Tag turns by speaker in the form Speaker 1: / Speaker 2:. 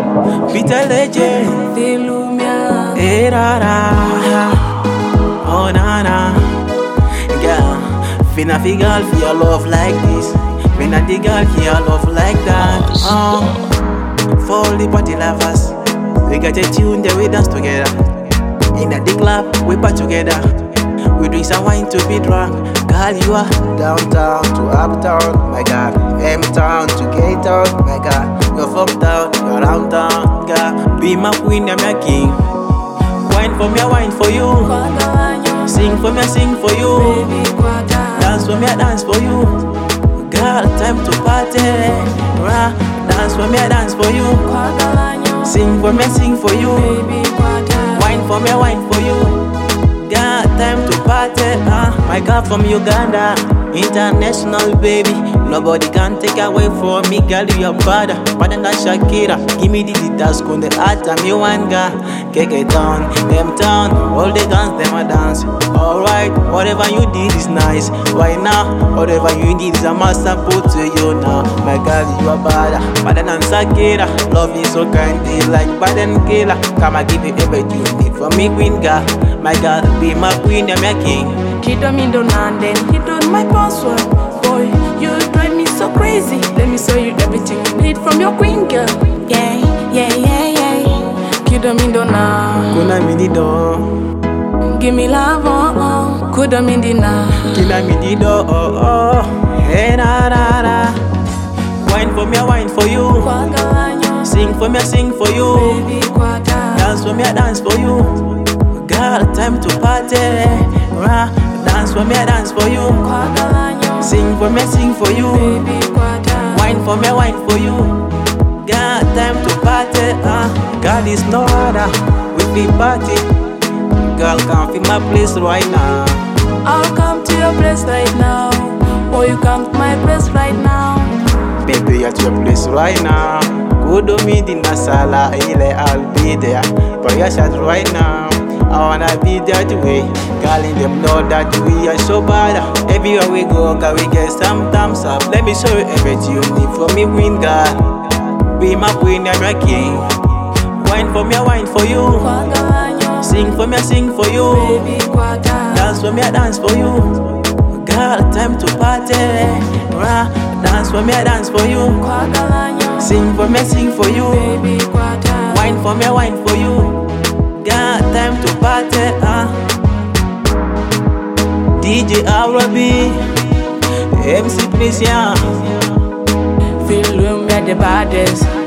Speaker 1: Peter Legend,
Speaker 2: Filumia,
Speaker 1: oh nana, girl, finna fi girl for your love like this, finna the girl for your love like that. For all the party lovers, we got a tune that we dance together. In the club, we part together. We drink some wine to be drunk. Girl, you are downtown to uptown, my God. M-town to K-town, my God. You're from town, you're around town, girl. Be my queen, I'm your king. Wine for me, I wine for you. Sing for me, I sing for you. Dance for me, I dance for you. Girl, time to party. Dance for me, I dance for you. Sing for me, I sing for you. Wine for me, I wine for you. Got time to party, my girl from Uganda, international baby. Nobody can take away from me, girl. You are better than Shakira. Give me the details, on the art, I'm your one girl. KK town, M town, all the guns, them a dance. Alright, whatever you did is nice. Right now, whatever you did is a master put to you now. My girl, you are better than Shakira. Love is so kind, like bad and killer. Come I give you everything you need from me, queen girl. My girl, be my queen, I'm your king.
Speaker 2: Cheat on me, don't and then hit on my password. Boy, you drive me so crazy. Let me show you everything you need from your queen girl. Yeah, yeah, yeah, yeah. Kid on me, don't
Speaker 1: Kuna mini do.
Speaker 2: give me love, oh, oh. Could on me dinner.
Speaker 1: Kina mini do, oh, oh. Hey, na, na, na. Wine for me, I wine for you. Sing for me, I sing for you. Dance for me, I dance for you. Girl, time to party. Dance for me, I dance for you. Sing for me, I sing for you. Wine for me, I wine for you. Girl, time to party. God is no other. We be party. Girl, come feel my place right now.
Speaker 2: I'll come to your place right now. Or you come to my place right now.
Speaker 1: Baby, at your place right now. Go do me the Nasala, I'll be there. But your shot right now. I wanna be that way. Girl, in them know that we are so bad. Everywhere we go, girl, we get some thumbs up. Let me show you everything you need from me, queen girl. Be my queen, I'm your king. Wine for me, I wine for you. Sing for me, I sing for you. Dance for me, I dance for you. Girl, time to party. Dance for me, I dance for you. Sing for me, I sing for you. Wine for me, I wine for you. Got time to party, DJ Arabi, MC Precision.
Speaker 2: Filumia the baddest.